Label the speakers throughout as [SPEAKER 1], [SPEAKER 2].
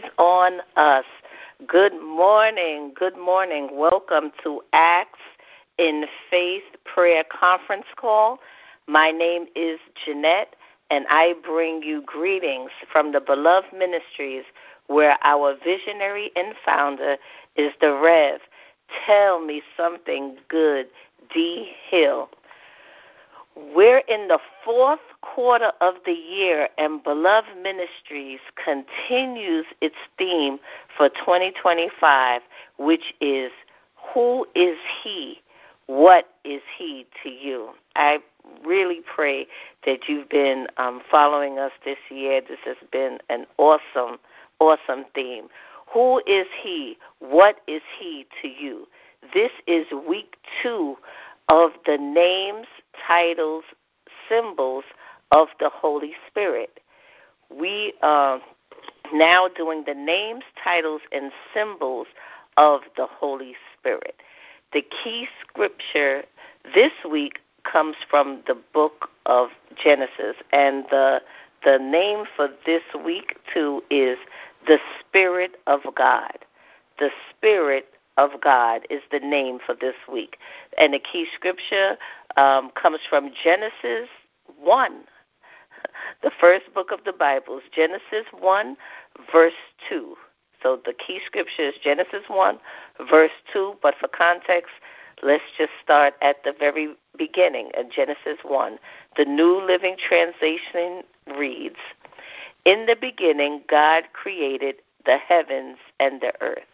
[SPEAKER 1] on us. Good morning. Good morning. Welcome to Acts in Faith Prayer Conference Call. My name is Jeanette, and I bring you greetings from the Beloved Ministries, where our visionary and founder is the Rev. Tell me something good, D. Hill. We're in the fourth quarter of the year, and Beloved Ministries continues its theme for 2025, which is, who is he? What is he to you? I really pray that you've been following us this year. This has been an awesome theme. Who is he? What is he to you? This is week 2 of the names, titles, symbols of the Holy Spirit. We are now doing the names, titles, and symbols of the Holy Spirit. The key scripture this week comes from the book of Genesis, and the name for this week, too, is the Spirit of God. The Spirit of God is the name for this week. And the key scripture comes from Genesis 1, the first book of the Bible, Genesis 1, verse 2. So the key scripture is Genesis 1, verse 2, but for context, let's just start at the very beginning of Genesis 1. The New Living Translation reads, "In the beginning, God created the heavens and the earth.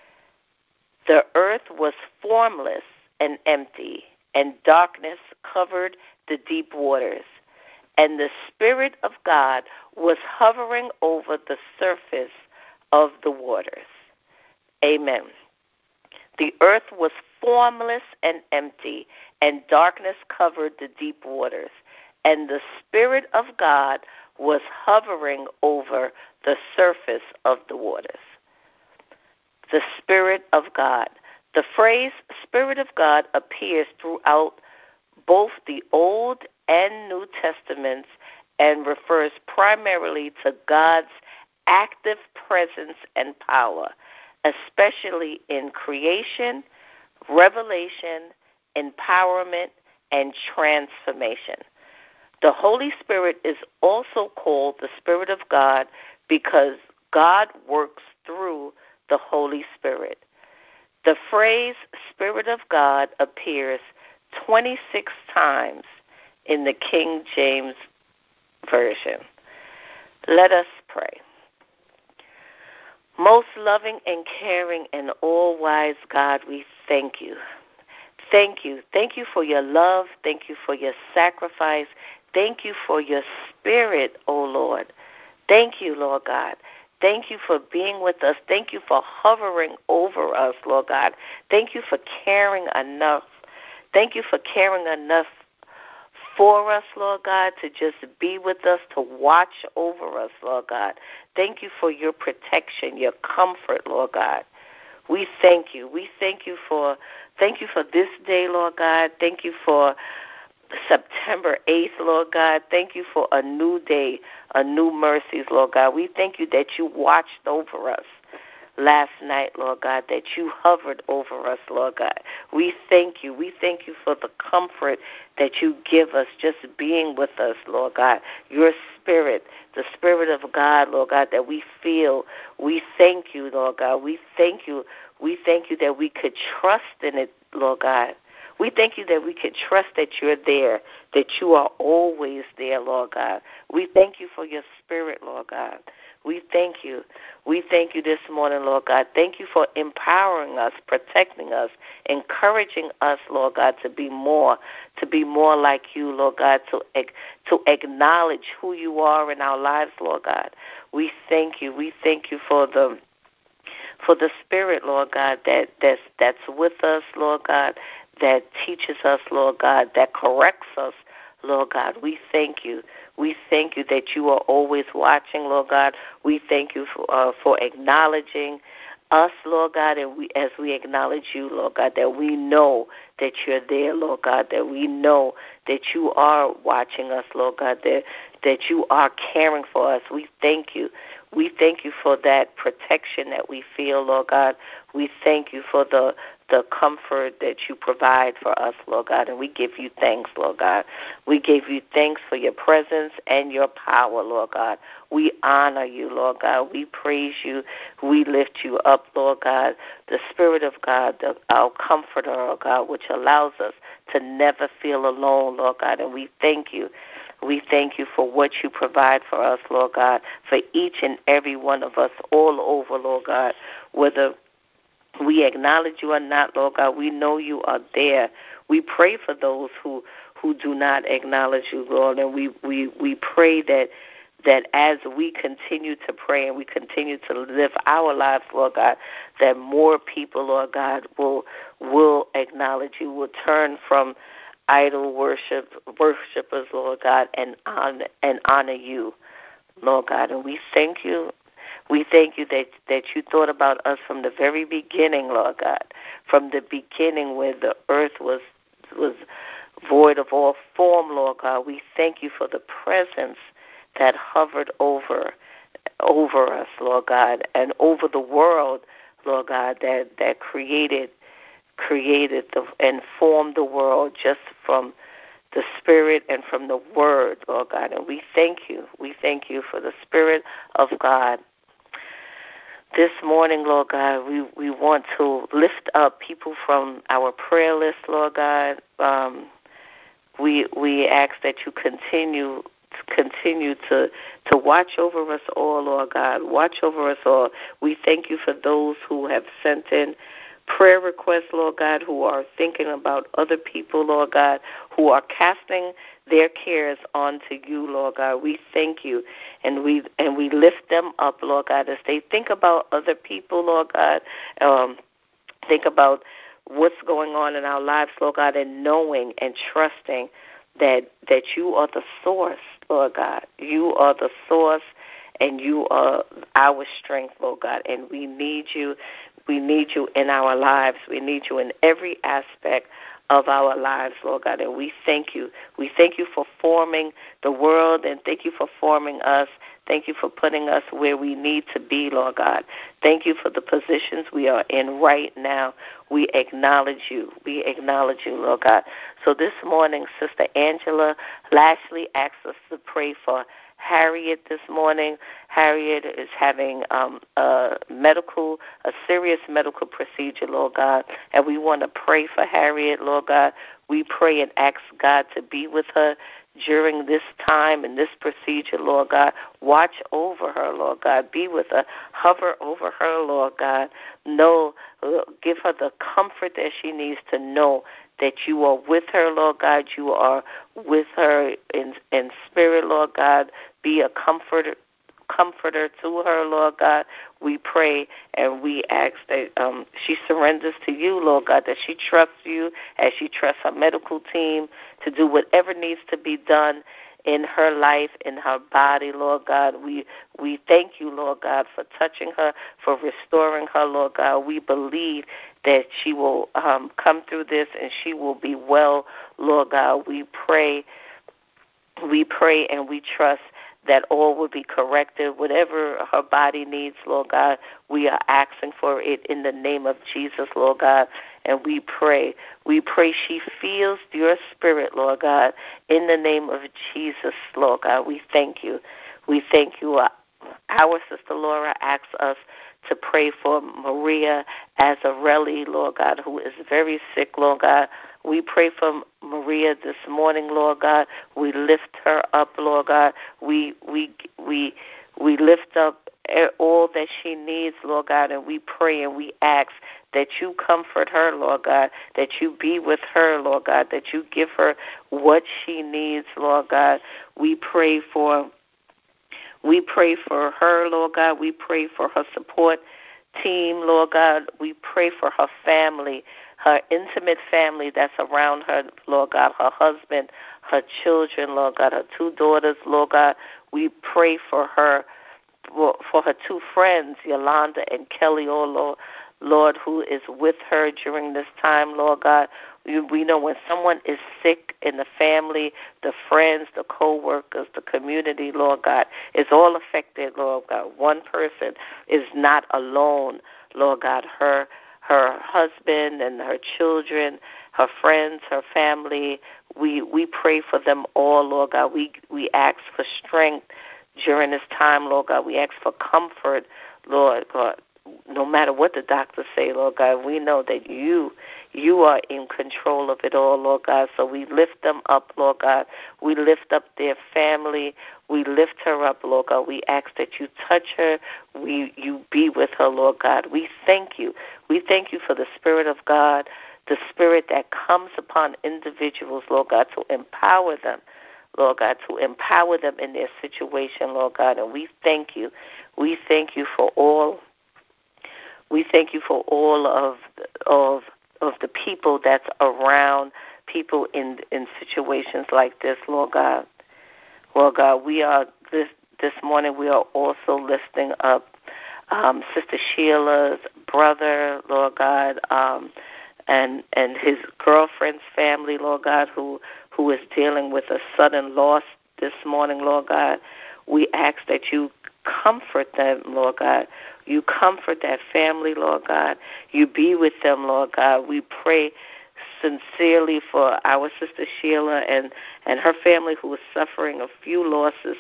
[SPEAKER 1] The earth was formless and empty, and darkness covered the deep waters. And the Spirit of God was hovering over the surface of the waters." Amen. The earth was formless and empty, and darkness covered the deep waters. And the Spirit of God was hovering over the surface of the waters. The Spirit of God. The phrase Spirit of God appears throughout both the Old and New Testaments and refers primarily to God's active presence and power, especially in creation, revelation, empowerment, and transformation. The Holy Spirit is also called the Spirit of God because God works through the Holy Spirit. The phrase Spirit of God appears 26 times in the King James Version. Let us pray. Most loving and caring and all-wise God, we thank you. Thank you. Thank you for your love. Thank you for your sacrifice. Thank you for your Spirit, O Lord. Thank you, Lord God. Thank you for being with us. Thank you for hovering over us, Lord God. Thank you for caring enough. Thank you for caring enough for us, Lord God, to just be with us, to watch over us, Lord God. Thank you for your protection, your comfort, Lord God. We thank you. We thank you for this day, Lord God. Thank you for September 8th, Lord God. Thank you for a new day, a new mercies, Lord God. We thank you that you watched over us last night, Lord God, that you hovered over us, Lord God. We thank you. We thank you for the comfort that you give us just being with us, Lord God. Your Spirit, the Spirit of God, Lord God, that we feel. We thank you, Lord God. We thank you. We thank you that we could trust in it, Lord God. We thank you that we can trust that you're there, that you are always there, Lord God. We thank you for your Spirit, Lord God. We thank you. We thank you this morning, Lord God. Thank you for empowering us, protecting us, encouraging us, Lord God, to be more like you, Lord God, to acknowledge who you are in our lives, Lord God. We thank you. We thank you for the Spirit, Lord God, that's with us, Lord God, that teaches us, Lord God, that corrects us, Lord God. We thank you. We thank you that you are always watching, Lord God. We thank you for acknowledging us, Lord God, and as we acknowledge you, Lord God, that we know that you're there, Lord God, that we know that you are watching us, Lord God, that you are caring for us. We thank you. We thank you for that protection that we feel, Lord God. We thank you for the comfort that you provide for us, Lord God, and we give you thanks, Lord God. We give you thanks for your presence and your power, Lord God. We honor you, Lord God. We praise you. We lift you up, Lord God. The Spirit of God, our comforter, Lord God, which allows us to never feel alone, Lord God, and we thank you. We thank you for what you provide for us, Lord God, for each and every one of us all over, Lord God, whether we acknowledge you or not, Lord God, we know you are there. We pray for those who do not acknowledge you, Lord, and we pray that as we continue to pray and we continue to live our lives, Lord God, that more people, Lord God, will acknowledge you, will turn from idol worshipers, Lord God, and honor you, Lord God. And we thank you. We thank you that you thought about us from the very beginning, Lord God, from the beginning where the earth was void of all form, Lord God. We thank you for the presence that hovered over us, Lord God, and over the world, Lord God, that created and formed the world just from the Spirit and from the Word, Lord God. And we thank you. We thank you for the Spirit of God. This morning, Lord God, we want to lift up people from our prayer list, Lord God. We ask that you continue to watch over us all, Lord God. Watch over us all. We thank you for those who have sent in prayer requests, Lord God, who are thinking about other people, Lord God, who are casting their cares onto you, Lord God. We thank you, and we lift them up, Lord God, as they think about other people, Lord God. Think about what's going on in our lives, Lord God, and knowing and trusting that you are the source, Lord God. You are the source, and you are our strength, Lord God, and we need you. We need you in our lives. We need you in every aspect of our lives, Lord God, and we thank you. We thank you for forming the world, and thank you for forming us. Thank you for putting us where we need to be, Lord God. Thank you for the positions we are in right now. We acknowledge you. We acknowledge you, Lord God. So this morning, Sister Angela Lashley asked us to pray for Harriet this morning. Harriet is having a serious medical procedure, Lord God, and we want to pray for Harriet, Lord God. We pray and ask God to be with her during this time and this procedure, Lord God. Watch over her, Lord God. Be with her. Hover over her, Lord God. Give her the comfort that she needs to know that you are with her, Lord God. You are with her in spirit, Lord God. Be a comforter to her, Lord God. We pray and we ask that she surrenders to you, Lord God, that she trusts you as she trusts her medical team to do whatever needs to be done in her life, in her body, Lord God. We thank you, Lord God, for touching her, for restoring her, Lord God. We believe that she will come through this and she will be well, Lord God. We pray and we trust that all will be corrected. Whatever her body needs, Lord God, we are asking for it in the name of Jesus, Lord God. And we pray she feels your spirit, Lord God, in the name of Jesus, Lord God. We thank you. We thank you. Our sister Laura asks us to pray for Maria Azzarelli, Lord God, who is very sick, Lord God. We pray for Maria this morning, Lord God. We lift her up, Lord God. We lift up all that she needs, Lord God, and we pray and we ask that you comfort her, Lord God, that you be with her, Lord God, that you give her what she needs, Lord God. We pray for her, Lord God. We pray for her support team, Lord God. We pray for her family, her intimate family that's around her, Lord God, her husband, her children, Lord God, her 2 daughters, Lord God. We pray for her for her two friends, Yolanda and Kelly, oh Lord, who is with her during this time, Lord God. We know when someone is sick in the family, the friends, the co-workers, the community, Lord God, is all affected, Lord God. One person is not alone, Lord God. Her husband and her children, her friends, her family, we pray for them all, Lord God. We ask for strength during this time, Lord God. We ask for comfort, Lord God. No matter what the doctors say, Lord God, we know that you are in control of it all, Lord God. So we lift them up, Lord God. We lift up their family. We lift her up, Lord God. We ask that you touch her. You be with her, Lord God. We thank you. We thank you for the Spirit of God, the Spirit that comes upon individuals, Lord God, to empower them, Lord God, to empower them in their situation, Lord God. And we thank you. We thank you for all. We thank you for all of the people that's around people in situations like this, Lord God. Lord God, we are this morning. We are also lifting up Sister Sheila's brother, Lord God, and his girlfriend's family, Lord God, who is dealing with a sudden loss this morning, Lord God. We ask that you comfort them, Lord God. You comfort that family, Lord God. You be with them, Lord God. We pray sincerely for our Sister Sheila and her family who is suffering a few losses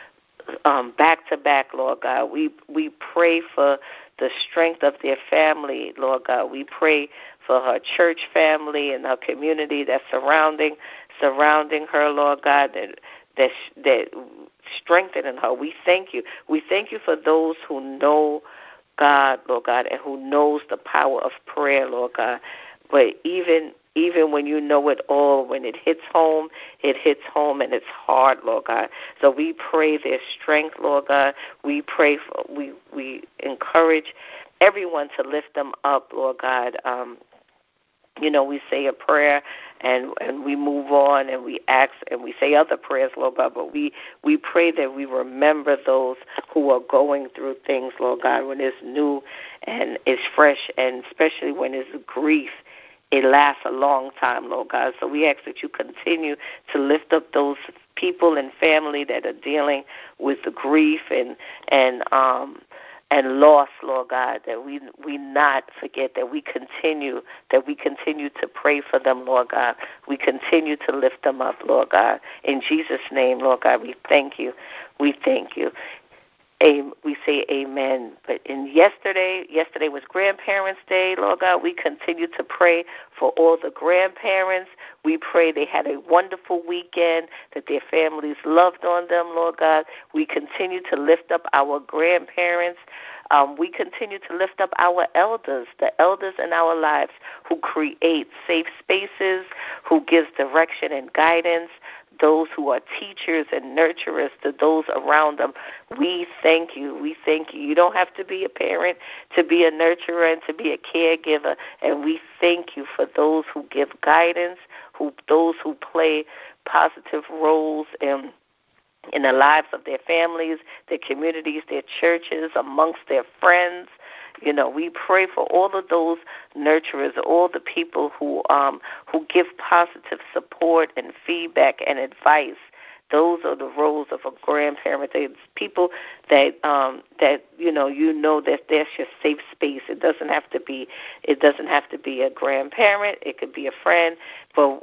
[SPEAKER 1] back to back, Lord God. We pray for the strength of their family, Lord God. We pray for her church family and her community that's surrounding her, Lord God, that strengthening her. We thank you. We thank you for those who know God, Lord God, and who knows the power of prayer, Lord God. But even when you know it all, when it hits home and it's hard, Lord God. So we pray their strength, Lord God. We pray we encourage everyone to lift them up, Lord God. We say a prayer and we move on and we ask and we say other prayers, Lord God, but we pray that we remember those who are going through things, Lord God, when it's new and it's fresh, and especially when it's grief. It lasts a long time, Lord God. So we ask that you continue to lift up those people and family that are dealing with the grief and loss, Lord God, that we not forget that we continue to pray for them, Lord God. We continue to lift them up, Lord God. In Jesus' name, Lord God, we thank you. We thank you. We say amen. But yesterday was Grandparents' Day, Lord God. We continue to pray for all the grandparents. We pray they had a wonderful weekend, that their families loved on them, Lord God. We continue to lift up our grandparents. We continue to lift up our elders, the elders in our lives who create safe spaces, who gives direction and guidance, those who are teachers and nurturers to those around them. We thank you. We thank you. You don't have to be a parent to be a nurturer and to be a caregiver. And we thank you for those who give guidance, those who play positive roles in the lives of their families, their communities, their churches, amongst their friends. We pray for all of those nurturers, all the people who give positive support and feedback and advice. Those are the roles of a grandparent. It's people that you know that that's your safe space. It doesn't have to be a grandparent. It could be a friend. But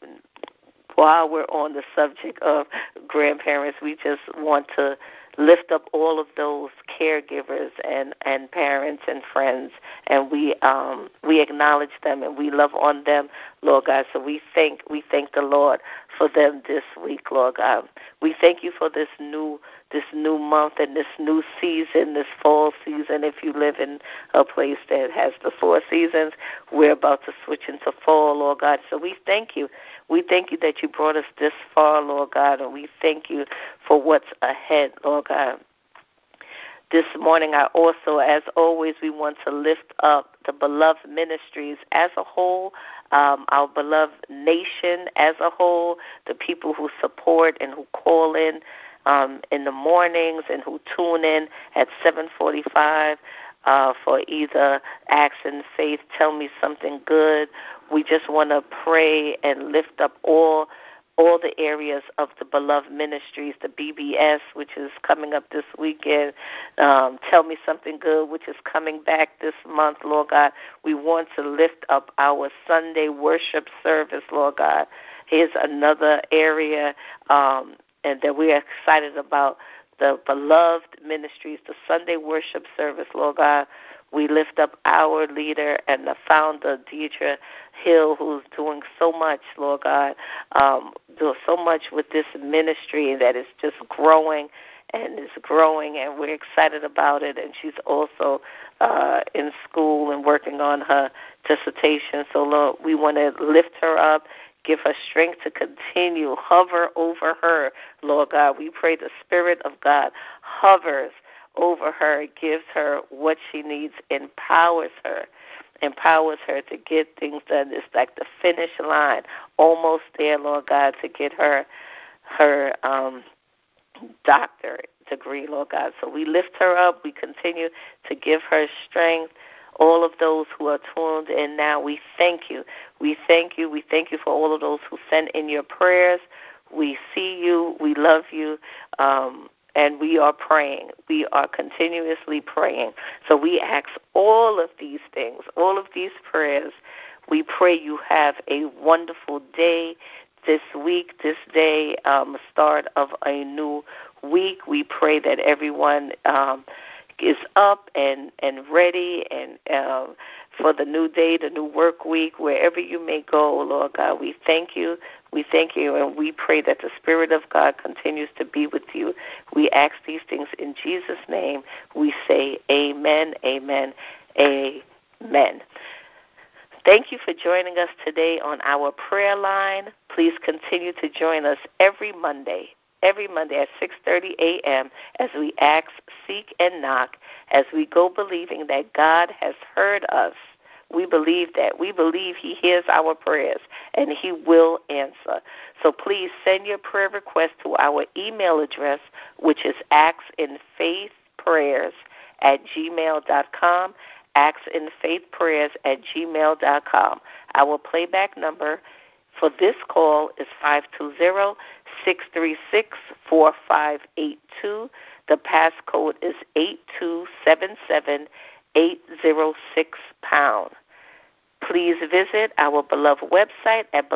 [SPEAKER 1] while we're on the subject of grandparents, we just want to lift up all of those caregivers and parents and friends, and we acknowledge them and we love on them, Lord God. So we thank the Lord for them this week, Lord God. We thank you for this new month and this new season, this fall season. If you live in a place that has the 4 seasons, we're about to switch into fall, Lord God. So we thank you. We thank you that you brought us this far, Lord God, and we thank you for what's ahead, Lord God. This morning, I also, as always, we want to lift up the Beloved Ministries as a whole, our beloved nation as a whole, the people who support and who call in in the mornings and who tune in at 7:45 for either Acts in Faith, Tell Me Something Good. We just want to pray and lift up all the areas of the Beloved Ministries, the BBS, which is coming up this weekend, Tell Me Something Good, which is coming back this month, Lord God. We want to lift up our Sunday worship service, Lord God. Here's another area and that we are excited about, the Beloved Ministries, the Sunday worship service, Lord God. We lift up our leader and the founder, Deidre Hill, who's doing so much, Lord God, doing so much with this ministry that is just growing, and we're excited about it. And she's also in school and working on her dissertation. So, Lord, we want to lift her up, give her strength to continue, hover over her, Lord God. We pray the Spirit of God hovers over her, gives her what she needs, empowers her to get things done. It's like the finish line, almost there, Lord God, to get her doctorate degree, Lord God. So we lift her up. We continue to give her strength. All of those who are tuned in now, we thank you. We thank you. We thank you for all of those who send in your prayers. We see you. We love you. And we are praying. We are continuously praying. So we ask all of these things, all of these prayers. We pray you have a wonderful day this week, this day, start of a new week. We pray that everyone is up and ready and for the new day, the new work week, wherever you may go, Lord God. We thank you. We thank you, and we pray that the Spirit of God continues to be with you. We ask these things in Jesus' name. We say amen, amen, amen. Thank you for joining us today on our prayer line. Please continue to join us every Monday at 6:30 a.m. as we ask, seek, and knock, as we go believing that God has heard us. We believe that. We believe he hears our prayers, and he will answer. So please send your prayer request to our email address, which is actsinfaithprayers@gmail.com, actsinfaithprayers@gmail.com. Our playback number for this call is 520-636-4582. The passcode is 8277-806#. Please visit our beloved website at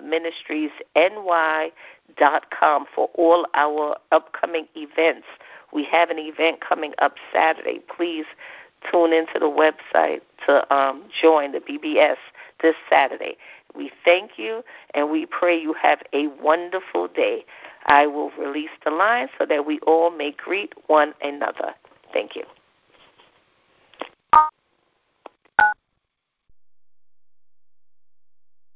[SPEAKER 1] belovedministriesny.com for all our upcoming events. We have an event coming up Saturday. Please tune into the website to join the BBS this Saturday. We thank you, and we pray you have a wonderful day. I will release the line so that we all may greet one another. Thank you.